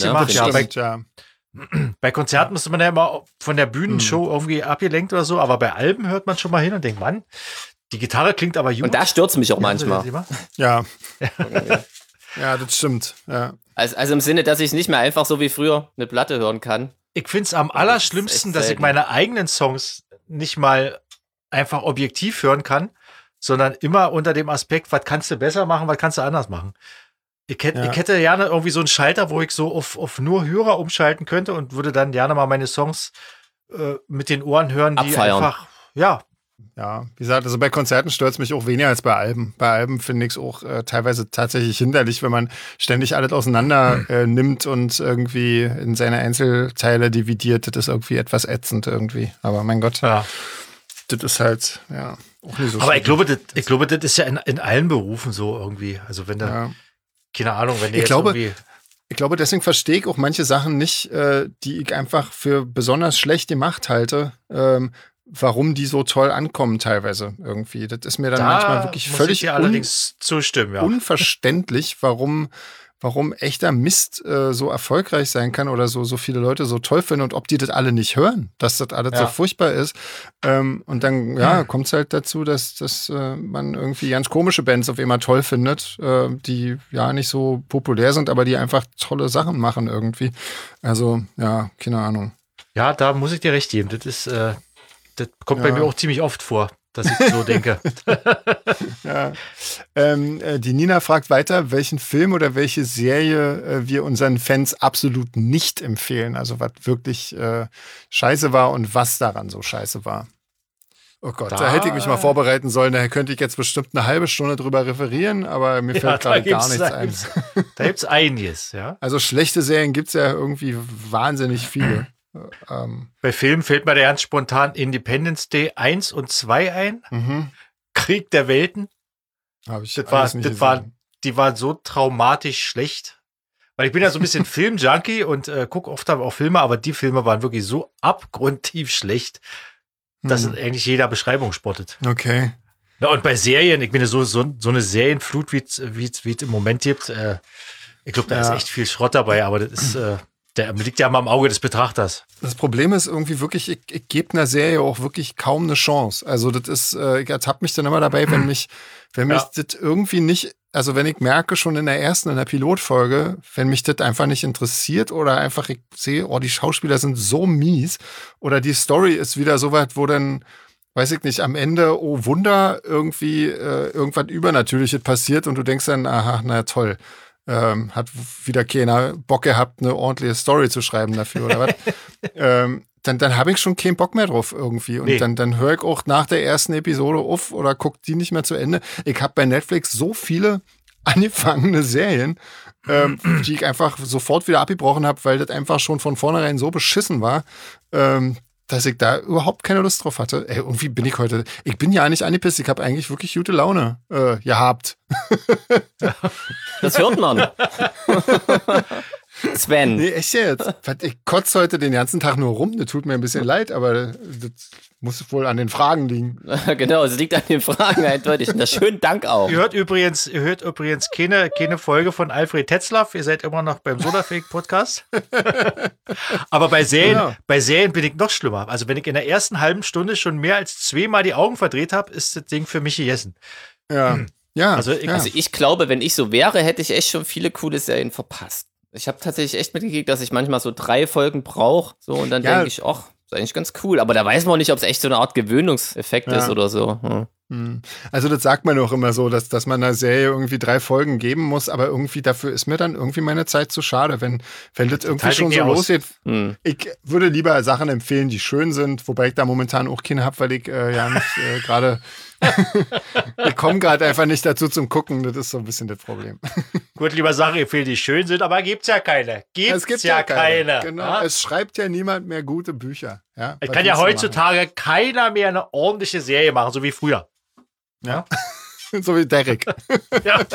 Bei Konzerten müsste man ja immer von der Bühnenshow irgendwie abgelenkt oder so, aber bei Alben hört man schon mal hin und denkt, Mann, die Gitarre klingt aber gut. Und da stört es mich auch manchmal. Ja. Ja, das stimmt. Ja. Also im Sinne, dass ich nicht mehr einfach so wie früher eine Platte hören kann. Ich finde es am allerschlimmsten, dass ich meine eigenen Songs nicht mal einfach objektiv hören kann, sondern immer unter dem Aspekt, was kannst du besser machen, was kannst du anders machen. Ich hätte gerne irgendwie so einen Schalter, wo ich so auf nur Hörer umschalten könnte und würde dann gerne mal meine Songs mit den Ohren hören, die abfeiern. Einfach, Ja, wie gesagt, also bei Konzerten stört es mich auch weniger als bei Alben. Bei Alben finde ich es auch teilweise tatsächlich hinderlich, wenn man ständig alles auseinander nimmt und irgendwie in seine Einzelteile dividiert. Das ist irgendwie etwas ätzend irgendwie. Aber mein Gott. Ja. Das ist halt, auch nicht so aber ich glaube, das ist ja in allen Berufen so irgendwie. Also wenn da, keine Ahnung, wenn ich glaube, deswegen verstehe ich auch manche Sachen nicht, die ich einfach für besonders schlecht gemacht halte, warum die so toll ankommen teilweise irgendwie. Das ist mir dann manchmal wirklich völlig allerdings zustimmen, unverständlich, warum echter Mist so erfolgreich sein kann oder so viele Leute so toll finden und ob die das alle nicht hören, dass das alles so furchtbar ist. Und dann kommt es halt dazu, dass man irgendwie ganz komische Bands auf einmal toll findet, die nicht so populär sind, aber die einfach tolle Sachen machen irgendwie. Also, keine Ahnung. Ja, da muss ich dir recht geben. Das kommt bei mir auch ziemlich oft vor, dass ich so denke. Die Nina fragt weiter, welchen Film oder welche Serie wir unseren Fans absolut nicht empfehlen. Also was wirklich scheiße war und was daran so scheiße war. Oh Gott, da hätte ich mich mal vorbereiten sollen. Da könnte ich jetzt bestimmt eine halbe Stunde drüber referieren, aber mir fällt gerade gar nichts ein. Da gibt es einiges, ja. Also schlechte Serien gibt es ja irgendwie wahnsinnig viele. Bei Filmen fällt mir da ganz spontan Independence Day 1 und 2 ein. Mhm. Krieg der Welten. Die waren so traumatisch schlecht. Weil ich bin ja so ein bisschen Film-Junkie und gucke oft auch Filme, aber die Filme waren wirklich so abgrundtief schlecht, dass es eigentlich jeder Beschreibung spottet. Okay. Ja, und bei Serien, ich bin ja so eine Serienflut, wie es im Moment gibt. Ich glaube, da ist echt viel Schrott dabei, aber das ist der liegt ja mal im Auge des Betrachters. Das Problem ist irgendwie wirklich, ich gebe einer Serie auch wirklich kaum eine Chance. Also das ist, ich ertappe mich dann immer dabei, wenn mich das irgendwie nicht, also wenn ich merke schon in der Pilotfolge, wenn mich das einfach nicht interessiert oder einfach ich sehe, die Schauspieler sind so mies oder die Story ist wieder so weit, wo dann, weiß ich nicht, am Ende, oh Wunder, irgendwie irgendwas Übernatürliches passiert und du denkst dann, aha, na toll. Hat wieder keiner Bock gehabt, eine ordentliche Story zu schreiben dafür oder was. Dann habe ich schon keinen Bock mehr drauf irgendwie. Und dann höre ich auch nach der ersten Episode auf oder gucke die nicht mehr zu Ende. Ich habe bei Netflix so viele angefangene Serien, die ich einfach sofort wieder abgebrochen habe, weil das einfach schon von vornherein so beschissen war, dass ich da überhaupt keine Lust drauf hatte. Ey, irgendwie bin ich bin ja nicht angepisst, ich habe eigentlich wirklich gute Laune gehabt. Das hört man. Sven. Nee, echt jetzt. Ich kotze heute den ganzen Tag nur rum. Das tut mir ein bisschen leid, aber das muss wohl an den Fragen liegen. Genau, es liegt an den Fragen eindeutig. Und schönen Dank auch. Ihr hört übrigens keine Folge von Alfred Tetzlaff. Ihr seid immer noch beim Sodafake-Podcast. Aber bei Serien bin ich noch schlimmer. Also wenn ich in der ersten halben Stunde schon mehr als 2-mal die Augen verdreht habe, ist das Ding für mich gegessen. Ja. Ja. Also ich glaube, wenn ich so wäre, hätte ich echt schon viele coole Serien verpasst. Ich habe tatsächlich echt mitgekriegt, dass ich manchmal so 3 Folgen brauche. So, und dann denke ich, ach, ist eigentlich ganz cool. Aber da weiß man auch nicht, ob es echt so eine Art Gewöhnungseffekt ist oder so. Also das sagt man auch immer so, dass man einer Serie irgendwie 3 Folgen geben muss, aber irgendwie dafür ist mir dann irgendwie meine Zeit zu schade, wenn das irgendwie schon so losgeht. Ich würde lieber Sachen empfehlen, die schön sind, wobei ich da momentan auch keine habe, weil ich ja nicht gerade ich komme gerade einfach nicht dazu zum Gucken, das ist so ein bisschen das Problem. Gut, lieber Sachen empfehlen, die schön sind, aber gibt's ja keine. Gibt's ja keine. Genau, ja? Es schreibt ja niemand mehr gute Bücher. Ja, es kann ja heutzutage keiner mehr eine ordentliche Serie machen, so wie früher. Ja. So wie Derek. Ja.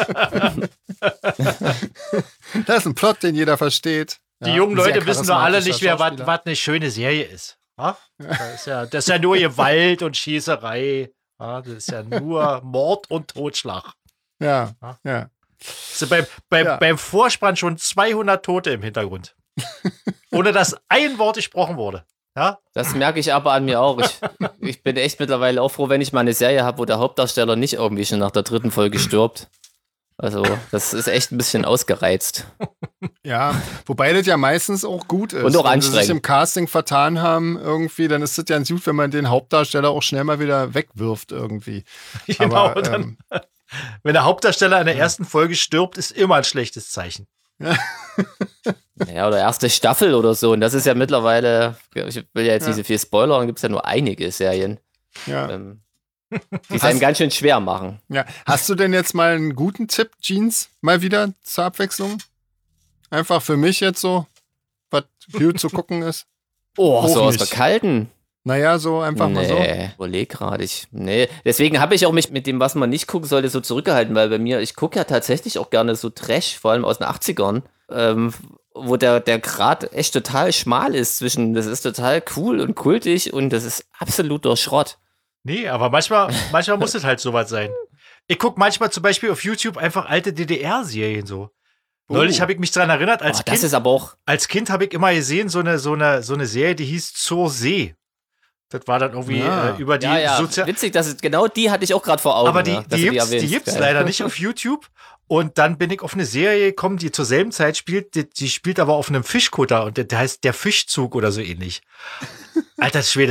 Das ist ein Plot, den jeder versteht. Die jungen Leute wissen doch alle nicht mehr, was eine schöne Serie ist. Ja? Das ist ja nur Gewalt und Schießerei. Ja, das ist ja nur Mord und Totschlag. Ja. Also beim Vorspann schon 200 Tote im Hintergrund. Ohne dass ein Wort gesprochen wurde. Ja? Das merke ich aber an mir auch. Ich bin echt mittlerweile auch froh, wenn ich mal eine Serie habe, wo der Hauptdarsteller nicht irgendwie schon nach der 3. Folge stirbt. Also, das ist echt ein bisschen ausgereizt. Ja, wobei das ja meistens auch gut ist. Und auch wenn sie anstrengend. sich im Casting vertan haben irgendwie, dann ist das ja ganz gut, wenn man den Hauptdarsteller auch schnell mal wieder wegwirft irgendwie. Genau, Aber, wenn der Hauptdarsteller in der ersten Folge stirbt, ist immer ein schlechtes Zeichen. Ja, oder erste Staffel oder so. Und das ist ja mittlerweile, ich will ja jetzt nicht so viel spoilern, gibt es ja nur einige Serien. Ja. Die es einem ganz schön schwer machen. Ja. Hast du denn jetzt mal einen guten Tipp, Jeans, mal wieder zur Abwechslung? Einfach für mich jetzt so, was gut zu gucken ist? Oh, so aus der Kalten. Naja, so einfach mal so. Nee, überleg gerade. Deswegen habe ich auch mich mit dem, was man nicht gucken sollte, so zurückgehalten, weil bei mir, ich gucke ja tatsächlich auch gerne so Trash, vor allem aus den 80ern, wo der Grad echt total schmal ist zwischen, das ist total cool und kultig und das ist absoluter Schrott. Nee, aber manchmal muss es halt sowas sein. Ich gucke manchmal zum Beispiel auf YouTube einfach alte DDR-Serien so. Neulich habe ich mich daran erinnert, als Kind. Das ist aber auch. Als Kind habe ich immer gesehen, so eine Serie, die hieß Zur See. Das war dann irgendwie über die witzig, genau die hatte ich auch gerade vor Augen. Aber die gibt's leider nicht auf YouTube. Und dann bin ich auf eine Serie gekommen, die zur selben Zeit spielt. Die spielt aber auf einem Fischkutter und der heißt Der Fischzug oder so ähnlich. Alter Schwede,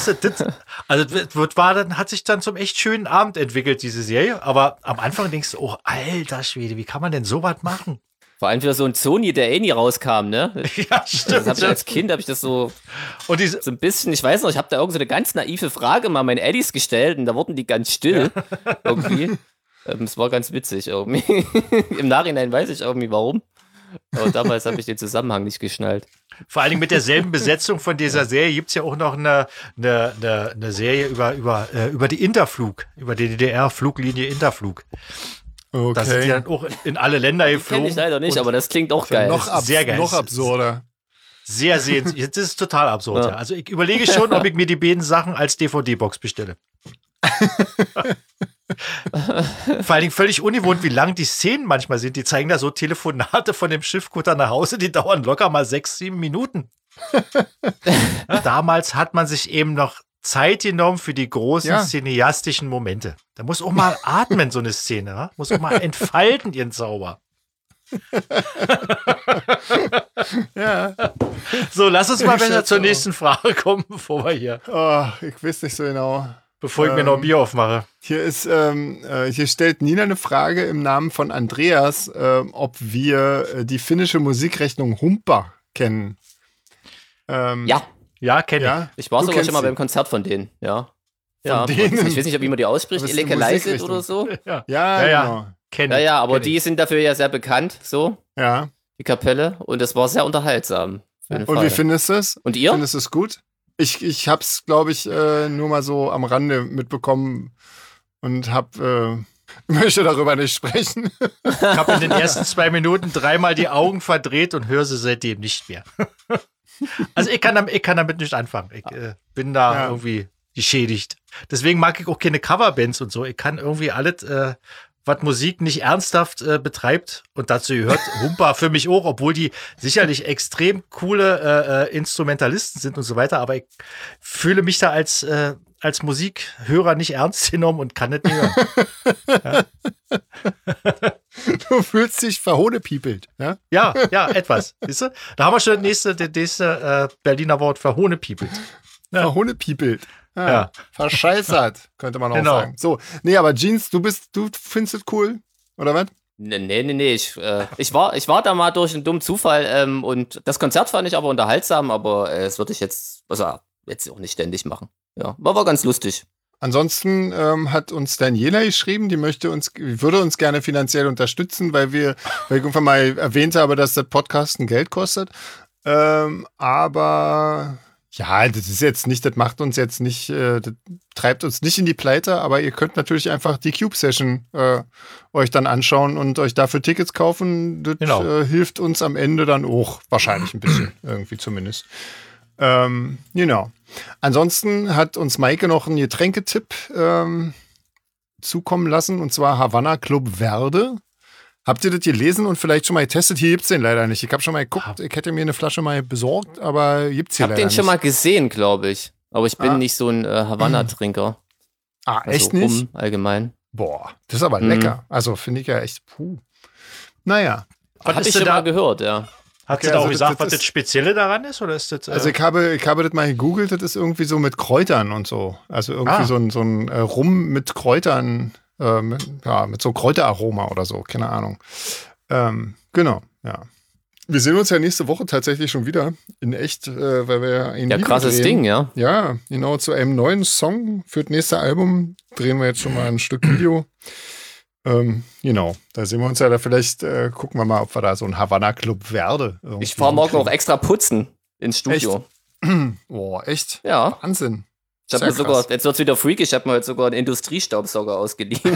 dann hat sich dann zum echt schönen Abend entwickelt, diese Serie. Aber am Anfang denkst du, oh, alter Schwede, wie kann man denn sowas machen? Vor allem für so ein Sony, der nie rauskam, ne? Ja, stimmt. Das als Kind habe ich das so ein bisschen, ich weiß noch, ich habe da irgend so eine ganz naive Frage mal meinen Eddies gestellt und da wurden die ganz still irgendwie. Es war ganz witzig irgendwie. Im Nachhinein weiß ich irgendwie warum. Aber damals habe ich den Zusammenhang nicht geschnallt. Vor allen Dingen mit derselben Besetzung von dieser Serie gibt es ja auch noch eine Serie über die Interflug, über die DDR-Fluglinie Interflug. Okay. Da sind die dann auch in alle Länder geflogen. Kenn ich leider nicht, aber das klingt auch geil. Sehr geil. Noch absurder. Sehr sehenswert. Das ist total absurd. Ja. Also ich überlege schon, ob ich mir die beiden Sachen als DVD-Box bestelle. Vor allen Dingen völlig ungewohnt, wie lang die Szenen manchmal sind. Die zeigen da so Telefonate von dem Schiffkutter nach Hause, die dauern locker mal 6-7 Minuten. Damals hat man sich eben noch Zeit genommen für die großen cineastischen Momente. Da muss auch mal atmen, so eine Szene. Ja? Muss auch mal entfalten, ihren Zauber. Ja. So, lass uns mal wieder zur nächsten Frage kommen, bevor wir hier. Oh, ich weiß nicht so genau. Bevor ich mir noch ein Bier aufmache. Hier stellt Nina eine Frage im Namen von Andreas, ob wir die finnische Musikrechnung Humpa kennen. Ja, kenne ich. Ich war sogar schon mal beim Konzert von denen, ja. Von denen? Ich weiß nicht, wie man die ausspricht, Elekelaiset oder so. Ja, genau. Ja, aber die sind dafür ja sehr bekannt, so. Ja. Die Kapelle. Und das war sehr unterhaltsam. Und wie findest du es? Und ihr? Findest du es gut? Ich hab's, glaube ich, nur mal so am Rande mitbekommen und hab Ich möchte darüber nicht sprechen. Ich habe in den ersten 2 Minuten 3-mal die Augen verdreht und höre sie seitdem nicht mehr. Also ich kann damit nicht anfangen. Ich bin da irgendwie geschädigt. Deswegen mag ich auch keine Coverbands und so. Ich kann irgendwie alles, was Musik nicht ernsthaft betreibt, und dazu gehört Humpa für mich auch, obwohl die sicherlich extrem coole Instrumentalisten sind und so weiter, aber ich fühle mich da als Musikhörer nicht ernst genommen und kann nicht hören. Du fühlst dich verhohnepiepelt, ja? Ja, etwas. Siehst du? Da haben wir schon das nächste Berliner Wort, verhohnepiepelt. Ja. Verhohnepiepelt. Ja. Verscheißert, könnte man auch Genau. sagen. So, nee, aber Jeans, du findest es cool, oder was? Nee. Ich war da mal durch einen dummen Zufall und das Konzert fand ich aber unterhaltsam, aber das würde ich jetzt auch nicht ständig machen. Ja, war ganz lustig. Ansonsten hat uns Daniela geschrieben, die würde uns gerne finanziell unterstützen, weil ich irgendwann mal erwähnt habe, dass das Podcasten Geld kostet. Aber ja, das ist jetzt nicht, das macht uns jetzt nicht, das treibt uns nicht in die Pleite, aber ihr könnt natürlich einfach die Cube-Session euch dann anschauen und euch dafür Tickets kaufen. Das hilft uns am Ende dann auch wahrscheinlich ein bisschen, irgendwie zumindest. Genau. Ansonsten hat uns Maike noch einen Getränketipp zukommen lassen, und zwar Havana Club Verde. Habt ihr das gelesen und vielleicht schon mal getestet? Hier gibt's den leider nicht. Ich habe schon mal geguckt, ich hätte mir eine Flasche mal besorgt, aber gibt's hier leider nicht. Ich habe den schon mal gesehen, glaube ich. Aber ich bin nicht so ein Havanna-Trinker. Echt nicht? Rum allgemein. Boah, das ist aber lecker. Also finde ich ja echt, Naja. Habe ich schon mal gehört, ja. Hat sie da auch gesagt, was das Spezielle daran ist? Oder ist das, Also ich habe das mal gegoogelt, das ist irgendwie so mit Kräutern und so. Also irgendwie so ein Rum mit Kräutern, mit so Kräuteraroma oder so, keine Ahnung. Genau, ja. Wir sehen uns ja nächste Woche tatsächlich schon wieder in echt, weil wir ja ein Video krasses drehen. Ding, ja. Ja, genau, zu einem neuen Song für das nächste Album drehen wir jetzt schon mal ein Stück Video. Genau, da sehen wir uns ja da vielleicht, gucken wir mal, ob wir da so einen Havana Club Verde. Ich fahre morgen auch extra putzen ins Studio. Echt? Boah, echt? Ja. Wahnsinn. Ich habe mir sogar, jetzt wird's wieder freaky, ich habe mir jetzt sogar einen Industriestaubsauger ausgeliehen.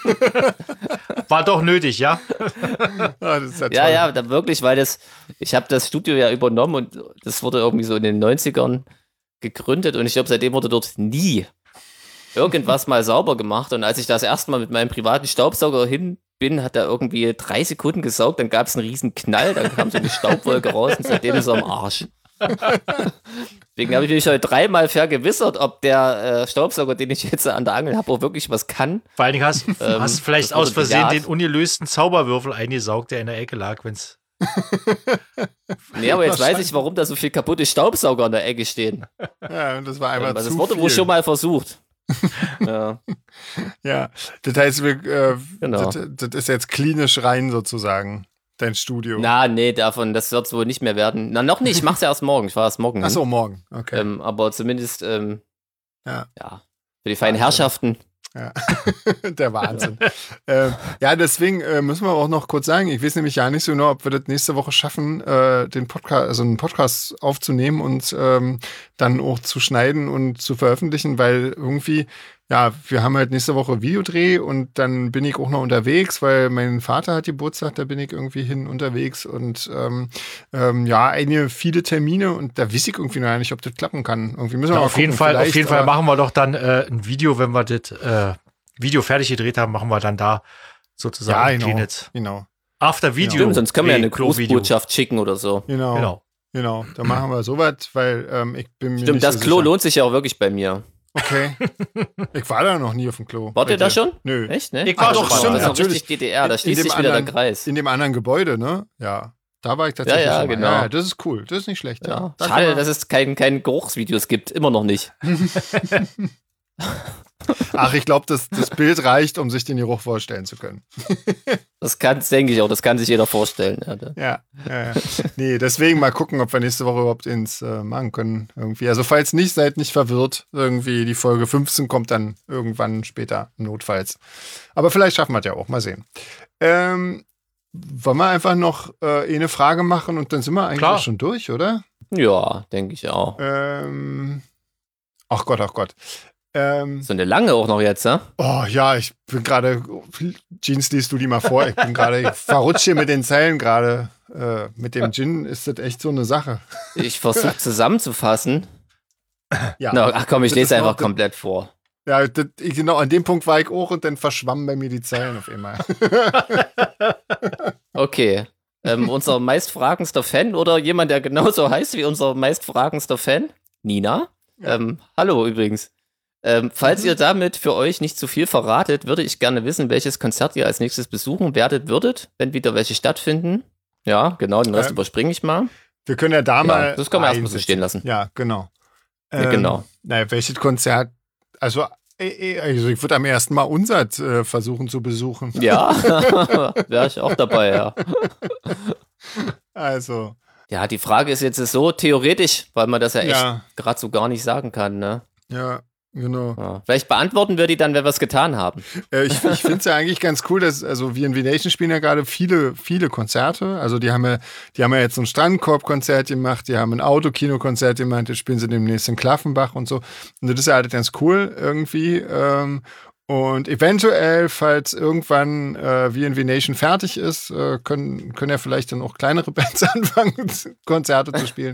War doch nötig, ja? Das ist ja toll. Ja, da wirklich, weil ich habe das Studio ja übernommen und das wurde irgendwie so in den 90ern gegründet und ich glaube, seitdem wurde dort nie irgendwas mal sauber gemacht. Und als ich das erste Mal mit meinem privaten Staubsauger hin bin, hat er irgendwie 3 Sekunden gesaugt, dann gab es einen riesen Knall, dann kam so eine Staubwolke raus und seitdem ist er am Arsch. Deswegen habe ich mich heute 3-mal vergewissert, ob der Staubsauger, den ich jetzt an der Angel habe, auch wirklich was kann. Vor allen Dingen hast du vielleicht aus Versehen den ungelösten Zauberwürfel eingesaugt, der in der Ecke lag, wenn's. Nee, aber jetzt weiß ich, warum da so viele kaputte Staubsauger an der Ecke stehen. Ja, und das war einfach das zu wurde viel. wohl schon mal versucht. Ja. Ja, das heißt, Genau. das ist jetzt klinisch rein sozusagen, dein Studio. Nee, das wird es wohl nicht mehr werden. Na, noch nicht, ich mach's ja erst morgen. Ich fahre erst morgen hin. Achso, morgen, okay. Aber zumindest, Ja. für die feinen Herrschaften. Ja, der Wahnsinn. Ja, deswegen müssen wir auch noch kurz sagen, ich weiß nämlich ja nicht so genau, ob wir das nächste Woche schaffen, einen Podcast aufzunehmen und dann auch zu schneiden und zu veröffentlichen, weil irgendwie, ja, wir haben halt nächste Woche Videodreh und dann bin ich auch noch unterwegs, weil mein Vater hat Geburtstag, da bin ich irgendwie hin unterwegs und viele Termine und da weiß ich irgendwie noch nicht, ob das klappen kann. Irgendwie müssen wir mal Auf jeden gucken, Fall machen wir doch dann ein Video, wenn wir das Video fertig gedreht haben, machen wir dann da sozusagen genau. After-Video. Stimmt, sonst können wir ja eine Grußbotschaft schicken oder so. Genau. Da machen wir sowas, weil ich bin mir Stimmt, nicht das so Klo sicher. lohnt sich ja auch wirklich bei mir. Okay. Ich war da noch nie auf dem Klo. Wart ihr da schon? Nö. Echt, ne? Ich war doch, schon stimmt, mal. Das ist auch natürlich. richtig DDR, da schließt sich wieder der Kreis. In dem anderen Gebäude, ne? Ja. Da war ich tatsächlich Ja, schon mal. genau. Ja, das ist cool. Das ist nicht schlecht. Ja. Da Schade, kann dass es keine Geruchsvideos gibt. Immer noch nicht. Ach, ich glaube, das Bild reicht, um sich den Geruch vorstellen zu können. Das denke ich auch. Das kann sich jeder vorstellen. Ja. Nee, deswegen mal gucken, ob wir nächste Woche überhaupt ins machen können. Irgendwie. Also falls nicht, seid nicht verwirrt. Irgendwie die Folge 15 kommt dann irgendwann später, notfalls. Aber vielleicht schaffen wir es ja auch. Mal sehen. Wollen wir einfach noch eine Frage machen und dann sind wir eigentlich auch schon durch, oder? Ja, denke ich auch. Ach Gott. So eine lange auch noch jetzt, ne? Oh ja, ich bin gerade, Jeans, liest du die mal vor, ich verrutsche hier mit den Zeilen gerade. Mit dem Gin ist das echt so eine Sache. Ich versuche zusammenzufassen. Ja. No, ach komm, ich lese einfach komplett vor. Ja, genau, an dem Punkt war ich auch und dann verschwammen bei mir die Zeilen auf einmal. Okay. Unser meistfragendster Fan oder jemand, der genauso heißt wie unser meistfragendster Fan, Nina. Ja. Hallo übrigens. Falls ihr damit für euch nicht zu viel verratet, würde ich gerne wissen, welches Konzert ihr als nächstes besuchen würdet, wenn wieder welche stattfinden. Ja, genau, den Rest überspringe ich mal. Wir können ja da mal. Das können wir erstmal so stehen lassen. Ja, genau. Genau. Naja, welches Konzert? Also ich würde am ersten Mal Unsat versuchen zu besuchen. Ja, wäre ich auch dabei, ja. Also. Ja, die Frage ist jetzt so theoretisch, weil man das ja echt gerade so gar nicht sagen kann, ne? Ja, genau. Ja. Vielleicht beantworten wir die dann, wenn wir es getan haben. Ich finde es ja eigentlich ganz cool, dass, also wir in V-Nation spielen ja gerade viele Konzerte. Also die haben ja jetzt so ein Strandkorb-Konzert gemacht, die haben ein Autokino-Konzert gemacht, jetzt spielen sie demnächst in Klaffenbach und so. Und das ist ja halt ganz cool irgendwie. Und eventuell, falls irgendwann V&V fertig ist, können ja vielleicht dann auch kleinere Bands anfangen, Konzerte zu spielen.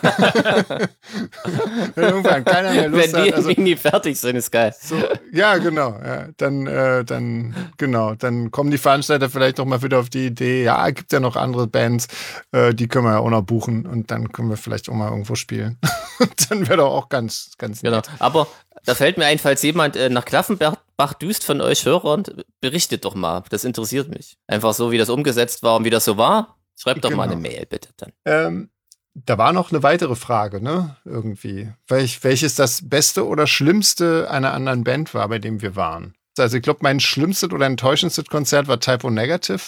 Wenn irgendwann keiner mehr Lust hat. Wenn die nie fertig sind, ist geil. So, ja, genau. Ja, dann kommen die Veranstalter vielleicht noch mal wieder auf die Idee, ja, gibt ja noch andere Bands, die können wir ja auch noch buchen und dann können wir vielleicht auch mal irgendwo spielen. Dann wäre doch auch ganz nett. Genau. Aber da fällt mir ein, falls jemand nach Klaffenbach düst von euch Hörern, berichtet doch mal. Das interessiert mich. Einfach so, wie das umgesetzt war und wie das so war. Schreibt doch mal eine Mail, bitte dann. Da war noch eine weitere Frage, ne? Irgendwie. Welches das beste oder schlimmste einer anderen Band war, bei dem wir waren. Also ich glaube, mein schlimmstes oder enttäuschendstes Konzert war Type O Negative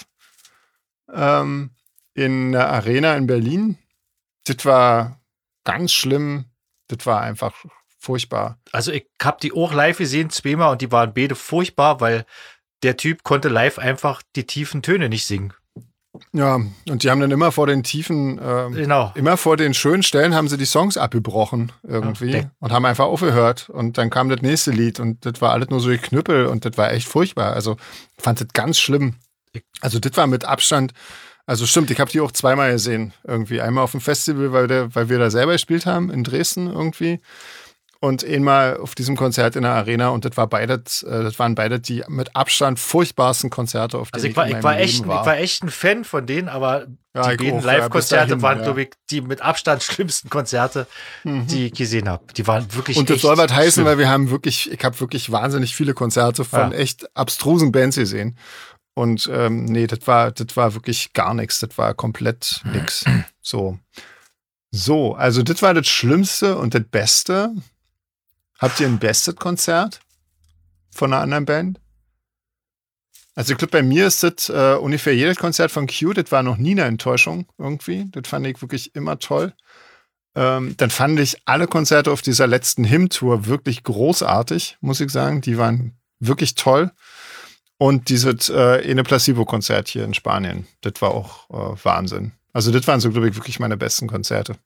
in der Arena in Berlin. Das war ganz schlimm. Das war einfach furchtbar. Also ich habe die auch live gesehen, zweimal, und die waren beide furchtbar, weil der Typ konnte live einfach die tiefen Töne nicht singen. Ja, und die haben dann immer vor den tiefen, immer vor den schönen Stellen haben sie die Songs abgebrochen irgendwie und haben einfach aufgehört und dann kam das nächste Lied und das war alles nur so Geknüppel und das war echt furchtbar. Also ich fand das ganz schlimm. Also das war mit Abstand, also stimmt, ich habe die auch zweimal gesehen irgendwie. Einmal auf dem Festival, weil wir da selber gespielt haben in Dresden irgendwie. Und einmal auf diesem Konzert in der Arena und das waren beide die mit Abstand furchtbarsten Konzerte, auf denen ich war echt ein Fan von denen, aber die beiden Live-Konzerte waren, glaube ich, die mit Abstand schlimmsten Konzerte, die ich gesehen habe. Die waren wirklich und das soll was heißen, weil ich habe wirklich wahnsinnig viele Konzerte von echt abstrusen Bands gesehen. Und nee, das war wirklich gar nichts. Das war komplett nix. So, also das war das Schlimmste und das Beste. Habt ihr ein bestes Konzert von einer anderen Band? Also ich glaube, bei mir ist das ungefähr jedes Konzert von Q, das war noch nie eine Enttäuschung irgendwie. Das fand ich wirklich immer toll. Dann fand ich alle Konzerte auf dieser letzten Hymn-Tour wirklich großartig, muss ich sagen. Die waren wirklich toll. Und dieses eine Placebo-Konzert hier in Spanien, das war auch Wahnsinn. Also das waren so, glaube ich, wirklich meine besten Konzerte.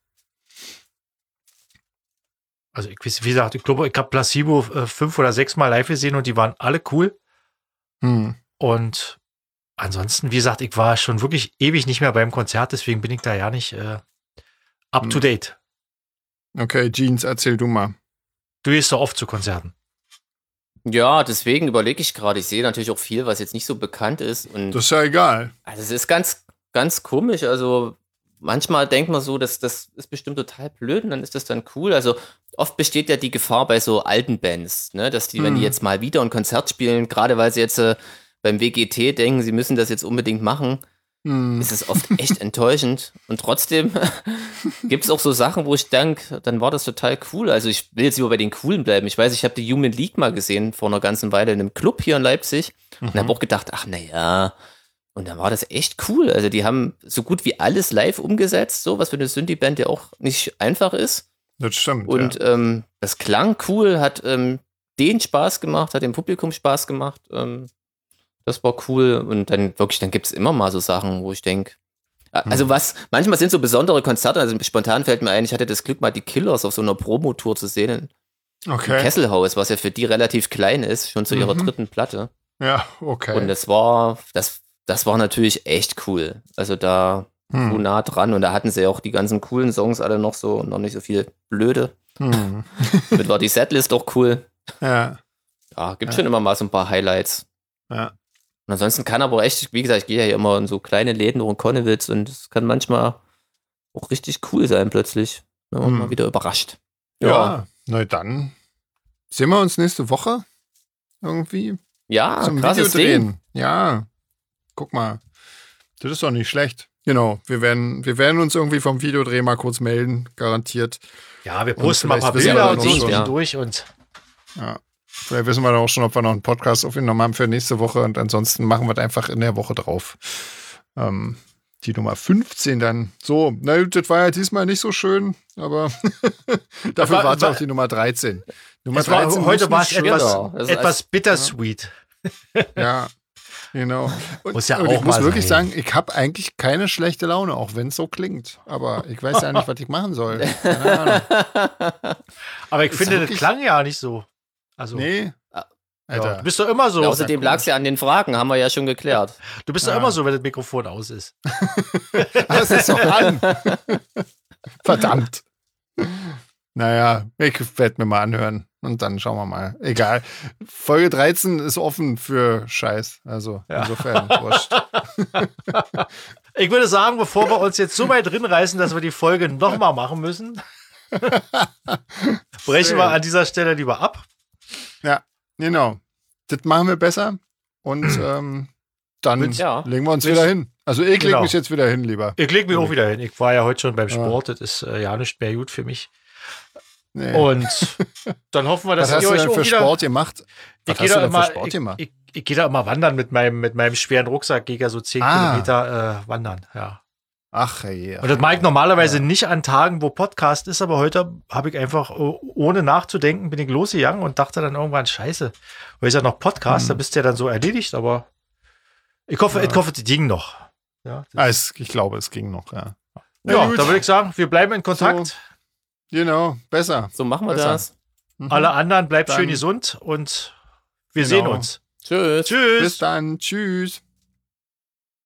Also wie gesagt, ich glaube, ich habe Placebo 5 oder 6 Mal live gesehen und die waren alle cool. Und ansonsten, wie gesagt, ich war schon wirklich ewig nicht mehr beim Konzert, deswegen bin ich da ja nicht up to date. Okay, Jeans, erzähl du mal. Du gehst so oft zu Konzerten. Ja, deswegen überlege ich gerade. Ich sehe natürlich auch viel, was jetzt nicht so bekannt ist. Und das ist ja egal. Also es ist ganz, ganz komisch. Also manchmal denkt man so, das ist bestimmt total blöd und dann ist das dann cool. Also oft besteht ja die Gefahr bei so alten Bands, ne, dass die, wenn die jetzt mal wieder ein Konzert spielen, gerade weil sie jetzt beim WGT denken, sie müssen das jetzt unbedingt machen, ist es oft echt enttäuschend. Und trotzdem gibt es auch so Sachen, wo ich denke, dann war das total cool. Also ich will jetzt lieber bei den Coolen bleiben. Ich weiß, ich habe die Human League mal gesehen vor einer ganzen Weile in einem Club hier in Leipzig und habe auch gedacht, ach naja, und dann war das echt cool. Also die haben so gut wie alles live umgesetzt, so was für eine Synthie-Band ja auch nicht einfach ist. Das stimmt. Und das klang cool, hat denen Spaß gemacht, hat dem Publikum Spaß gemacht. Das war cool. Und dann gibt es immer mal so Sachen, wo ich denke, also manchmal sind so besondere Konzerte, also spontan fällt mir ein, ich hatte das Glück, mal die Killers auf so einer Promotour zu sehen Okay. Kesselhaus, was ja für die relativ klein ist, schon zu ihrer dritten Platte. Ja, okay. Und das war natürlich echt cool. Also da so nah dran und da hatten sie ja auch die ganzen coolen Songs alle noch so und noch nicht so viel blöde. Damit war die Setlist auch cool. Ja. Ja, gibt schon immer mal so ein paar Highlights. Ja. Und ansonsten kann aber echt, wie gesagt, ich gehe ja hier immer in so kleine Läden und Konnewitz und es kann manchmal auch richtig cool sein plötzlich. Ne, und mal wieder überrascht. Ja, na dann sehen wir uns nächste Woche irgendwie Ja, zum krasses Video drehen. Ding. Ja, guck mal. Das ist doch nicht schlecht. Genau, wir werden uns irgendwie vom Videodreh mal kurz melden, garantiert. Ja, wir posten mal ein paar vielleicht wissen Bilder wir und noch so schon. zwischendurch und Ja. Vielleicht wissen wir dann auch schon, ob wir noch einen Podcast aufgenommen haben für nächste Woche und ansonsten machen wir das einfach in der Woche drauf. Die Nummer 15 dann. So, na, das war ja diesmal nicht so schön, aber dafür war es auch die Nummer 13. Nummer 13 heute war es schön. etwas bittersweet. Ja, genau. Und, Muss ja und auch ich muss mal wirklich sein. sagen, ich habe eigentlich keine schlechte Laune, auch wenn es so klingt. Aber ich weiß ja nicht, was ich machen soll. Keine Ahnung. Aber ich Ist finde, das wirklich- klang ja nicht so. Also, Nee. ja, Alter. du bist doch immer so. Außerdem lag es ja an den Fragen, haben wir ja schon geklärt. Du bist doch immer so, wenn das Mikrofon aus ist. Das ist doch an. Verdammt. Naja, ich werde mir mal anhören und dann schauen wir mal. Egal. Folge 13 ist offen für Scheiß. Also insofern wurscht. Ich würde sagen, bevor wir uns jetzt so weit drin reißen, dass wir die Folge nochmal machen müssen, brechen wir an dieser Stelle lieber ab. Ja, genau. Das machen wir besser und dann Ja. legen wir uns wieder hin. Also ich lege Genau. mich jetzt wieder hin, lieber. Ich lege mich auch wieder hin. Ich war ja heute schon beim Sport. Das ist ja nicht mehr gut für mich. Nee. Und dann hoffen wir, dass Was hast ihr du euch denn auch für wieder... Sport gemacht? Was Ich gehe hast du da denn für immer, Sport gemacht? ich gehe da immer wandern mit meinem schweren Rucksack. Gehe ja so 10 Kilometer wandern. Ja. Ach je. Und das mache ich normalerweise nicht an Tagen, wo Podcast ist, aber heute habe ich einfach, ohne nachzudenken, bin ich losgegangen und dachte dann irgendwann, scheiße, weil ist ja noch Podcast, da bist du ja dann so erledigt, aber ich hoffe, das ging noch. Ja, Ich glaube, es ging noch, ja. ja gut. da würde ich sagen, wir bleiben in Kontakt. So. Genau, besser. So machen wir Besser. das. Alle anderen, bleibt Dann- schön gesund und wir Genau. sehen uns. Tschüss. Tschüss. Bis dann. Tschüss.